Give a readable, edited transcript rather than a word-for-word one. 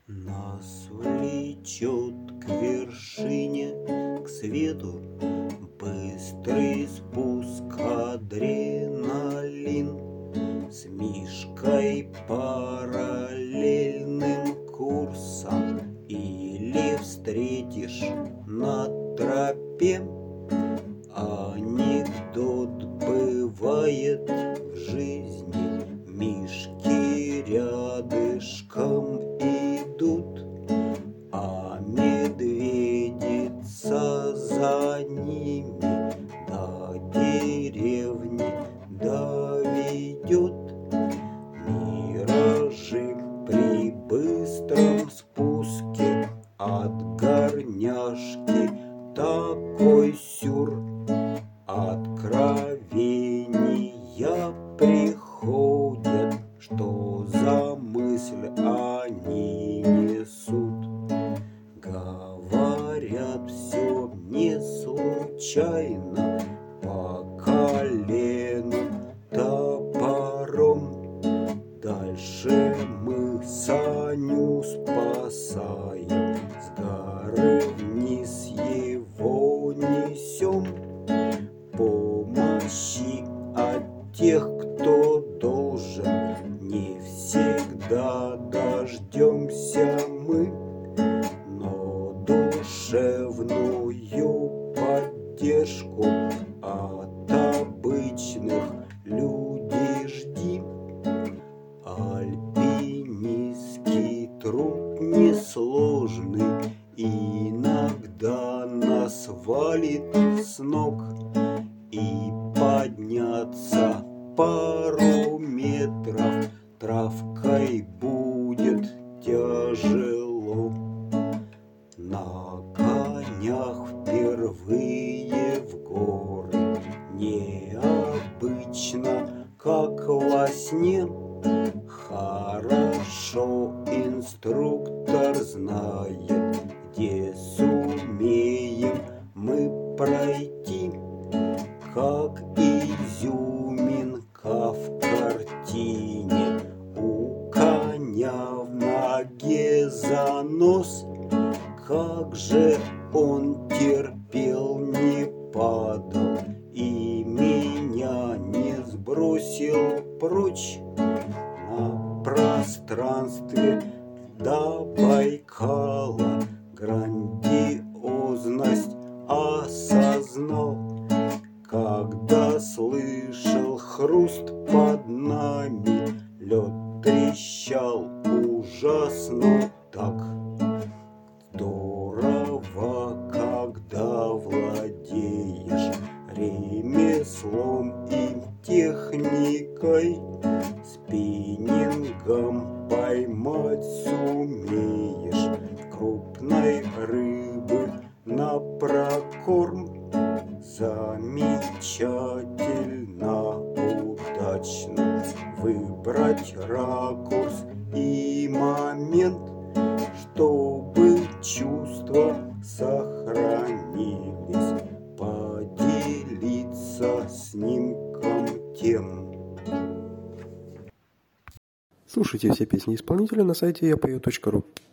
Нас влечет к вершине, к свету быстрый спуск адреналин. С Мишкой параллельным курсом или встретишь на тропе. Анекдот бывает в жизни, мишки рядышком идут, а медведица за ними до деревни доведет. Миражик при быстром спуске от горняшки такой сюр. Откровения приходят, что за мысль они несут. Говорят, все не случайно, по колену топором. Дальше мы Саню спасаем, с горы вниз его несем. Помощи от тех, кто должен, не всегда дождемся мы, но душевную поддержку от обычных людей жди. Альпинистский труд несложный иногда нас валит с ног, и подняться пару метров травкой будет тяжело. На конях впервые в горы необычно, как во сне. Хорошо инструктор знает, где сумеем мы пройти. Как изюминка в картине, у коня в ноге занос. Как же он терпел, не падал и меня не сбросил прочь. На пространстве до Байкала грандиозность осознал, когда слышал хруст под нами. Лед трещал ужасно так. Здорово, когда владеешь ремеслом и техникой, спиннингом поймать сумеешь крупной рыбы на прокорм. Замечательно, удачно выбрать ракурс и момент, чтобы чувства сохранились, поделиться снимком тем. Слушайте все песни исполнителя на сайте yapою.ru.